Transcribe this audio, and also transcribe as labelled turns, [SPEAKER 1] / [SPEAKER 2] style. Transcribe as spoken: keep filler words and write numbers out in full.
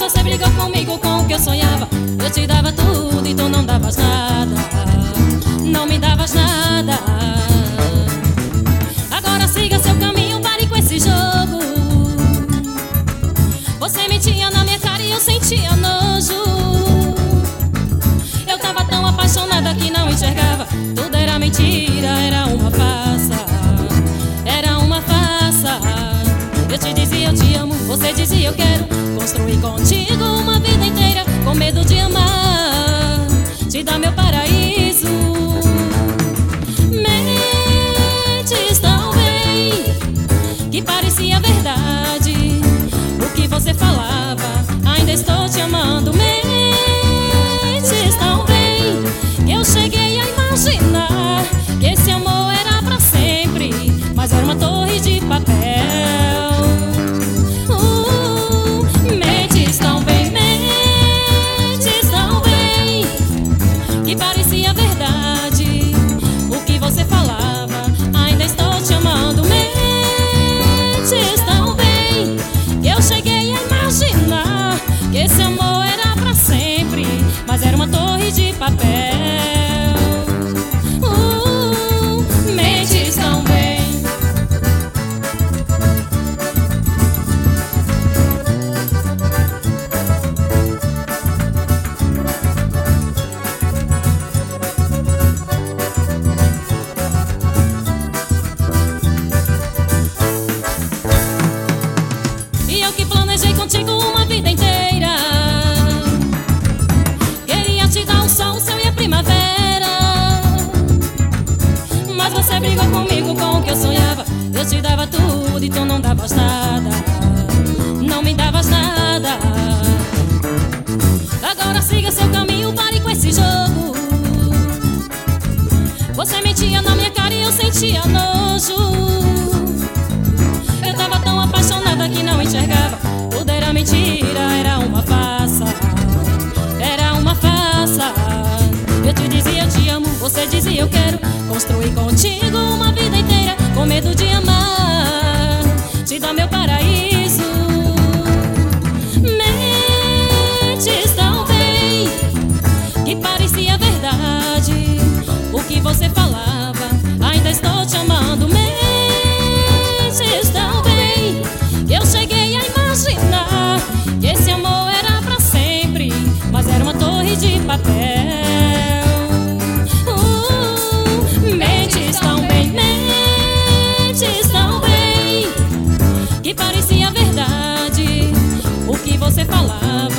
[SPEAKER 1] você brigou comigo com o que eu sonhava. Eu te dava tudo e tu não davas nada. Não me davas nada. Agora siga seu caminho, pare com esse jogo. Você mentia na minha cara e eu sentia nojo. Eu tava tão apaixonada que não enxergava. Tudo era mentira, era uma farsa. Era uma farsa. Eu te dizia eu te amo, você dizia eu quero construir contigo uma vida inteira, com medo de amar, te dar meu paraíso. Mentes tão bem que parecia verdade o que você falava, ainda estou te amando. Mentes tão bem que eu cheguei a imaginar que esse amor era pra sempre, mas era uma torre de papel. Que parecia verdade o que você falava, ainda estou te amando. Mentes tão bem que eu cheguei a imaginar que esse amor era pra sempre, mas era uma torre de papel. uh, Mentes tão bem. Planejei contigo uma vida inteira. Queria te dar o sol, o céu e a primavera. Mas você brigou comigo com o que eu sonhava. Eu te dava tudo e tu não davas nada. Não me davas nada. Agora siga seu caminho, pare com esse jogo. Você mentia na minha cara e eu sentia nojo. Eu tava tão apaixonada que não enxergava. Tudo era mentira, era uma farsa. Era uma farsa. Eu te dizia eu te amo, você dizia eu quero construir contigo uma vida inteira, com medo de amar, te dar meu paraíso. Mentes tão bem que parecia verdade o que você falava, ainda estou te amando. Mentes tão bem que eu cheguei a imaginar que esse amor era pra sempre, mas era uma torre de papel. uh, Mentes tão bem, mentes tão bem que parecia verdade o que você falava,